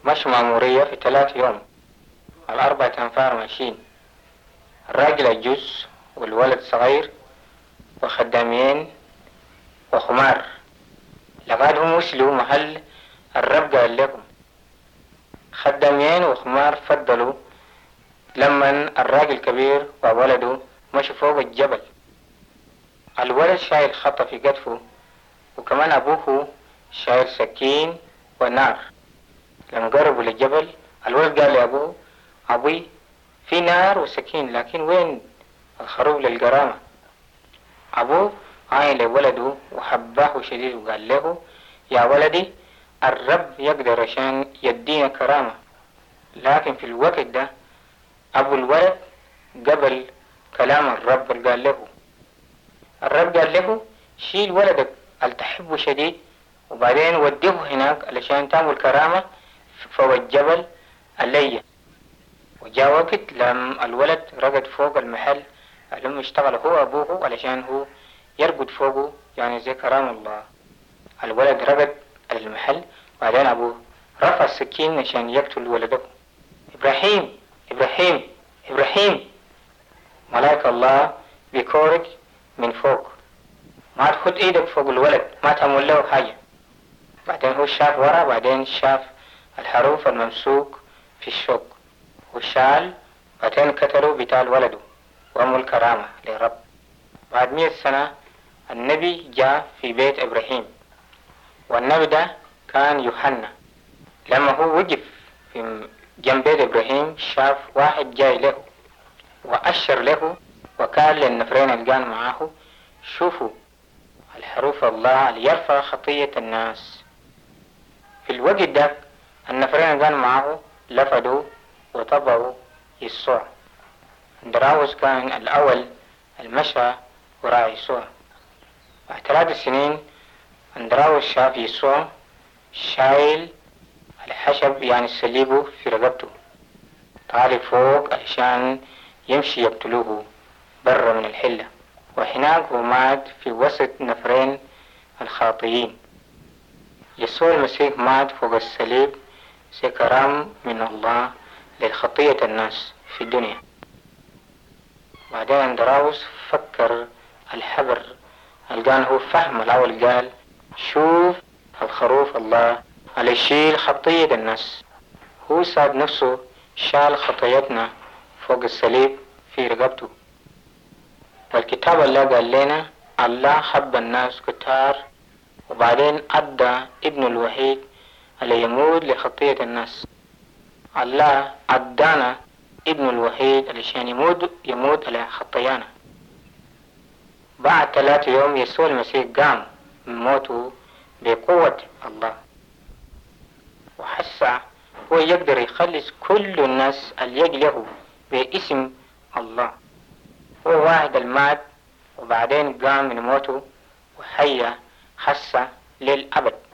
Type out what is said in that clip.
مش مأمورية في 3 يوم، 4 أنفار ماشيين، الراجل الجوز والولد صغير وخدامين وخمار، لقادهم وصلوا محل الرب قال لهم. خدامين وخمار فضلوا لما الراجل كبير وولده مشوا فوق الجبل. الولد شايل خطة في كتفه، وكمان أبوه شايل سكين ونار. لما قربوا للجبل الولد قال لأبوه: أبوي، في نار وسكين، لكن وين الخروف للقرامة؟ أبوه عاين لولده وحباه شديد وقال له: يا ولدي، الرب يقدر عشان يدينا كرامة. لكن في الوقت ده أبو الولد قبل كلام الرب اللي قال له. الرب قال له: شيل ولدك اللي تحبه شديد وبعدين وديه هناك علشان تعمل كرامة فوق الجبل الليل. وجاء وقت لما الولد رقد فوق المحل اللي اشتغل هو أبوه علشان هو يرقد فوقه، يعني زي كرام الله. الولد رقد على المحل، بعدين أبوه رفع السكين عشان يقتل ولده. إبراهيم إبراهيم إبراهيم، ملاك الله بيكورك من فوق، ما تحط ايدك فوق الولد، ما تعمل له حاجة. بعدين هو شاف ورا، بعدين شاف الحروف الممسوك في الشوك وشال، بعدين كتروا بتال ولده وعمل كرامة لرب. بعد 100 سنة النبي جاء في بيت إبراهيم، والنبي ده كان يوحنا. لما هو وقف في جنب بيت إبراهيم شاف واحد جاي له وأشر له وقال للنفرين اللي كانوا معاه: شوفوا الحروف الله اللي يرفع خطية الناس. في الوقت ده النفرين اللي كانوا معاه لفدوا وطبعوا يسوع. اندراوس كان الأول المشى وراء يسوع. بعد 3 سنين اندراوس شاف يسوع شايل الحشب، يعني صليبه في رقبته، طالع فوق عشان يمشي يقتلوه برا من الحلة، وهناك هو مات في وسط نفرين الخاطئين. يسوع المسيح مات فوق الصليب كرم من الله لخطية الناس في الدنيا. بعدين اندراوس فكر الحبر اللي كان هو فهم الأول، قال: شوف الخروف الله اللي يشيل خطية الناس. هو صاد نفسه شال خطيتنا فوق الصليب في رقبته. والكتاب الله قال لنا: الله حب الناس كتار وبعدين أدى ابنه الوحيد اللي يموت لخطية الناس. الله أدانا ابنه الوحيد علشان يموت على خطايانا. بعد 3 يوم يسوع المسيح قام من موته بقوة الله، وحس هو يقدر يخلص كل الناس اللي يجله باسم الله. هو واحد المات وبعدين قام من موته وحيا خاصة للأبد.